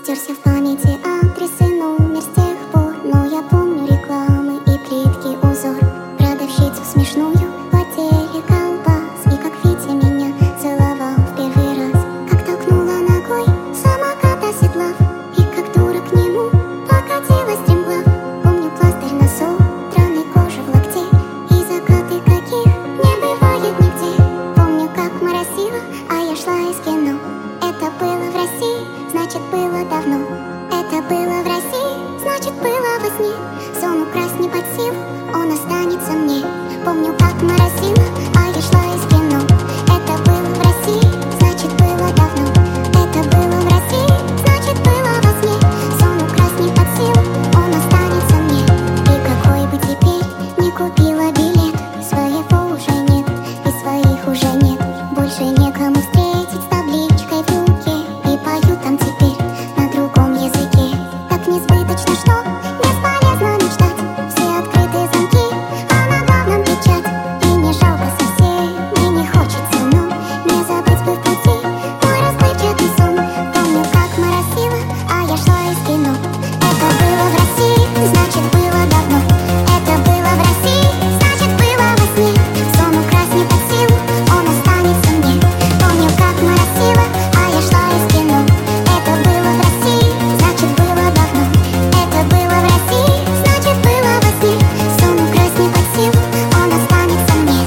Стерся в памяти адрес и номер с тех пор, но я помню рекламы и плитки узор. Продавщицу смешную в отделе колбас, и как Витя меня целовал в первый раз. Как толкнула ногой самокат оседлав, и как дура к нему покатилась стремглав. Помню пластырь на содранной коже в локте, и закаты каких не бывает нигде. Помню, как моросило, а я шла из кино. Это было в России, значит было давно. Это было в России, значит было во сне. Сон украсть не под силу, он останется мне. Помню, как моросило, а я шла из кино. Это было в России, значит было давно. Это было в России, значит было во сне. Сон украсть не под силу, он останется мне. И какой бы теперь не купила билет, своего уже нет, и своих уже нет. Больше некому встретить с табличкой в руке, и пою там теперь на другом языке. Так несбыточно, что бесполезно мечтать. Все открытые замки, а на главном печать. И не жалко совсем, и не хочется, но не забыть бы в пути мой расплывчатый сон. Помню, как моросило, а я шла из кино. Это было в России, значит было давно. Это было в России, значит было во сне. Сон украсть не под силу, он останется мне. Помню, как моросило, а я шла из кино. Это было в России, значит было давно. Это было в России, значит было во сне. Сон украсть не под силу, он останется мне.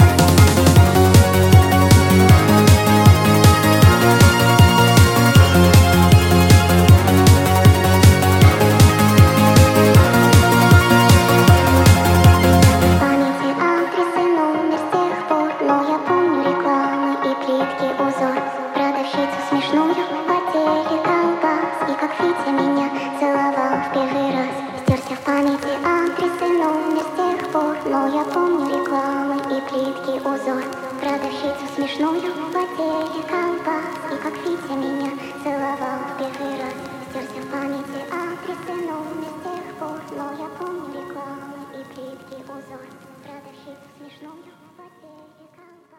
В памяти адрес и номер с тех пор, но я помню рекламы и плитки узор. Продавщицу смешную в отделе колбас, и как Витя меня целовал в первый раз. Стерся в памяти адрес и номер с тех пор, но я помню рекламы и плитки узор. Продавщицу смешную в отделе колбас, и как Витя меня целовал в первый раз. Стерся в памяти адрес и номер с тех пор, но я помню рекламы и плитки узор. Продавщицу смешную в отделе колбас.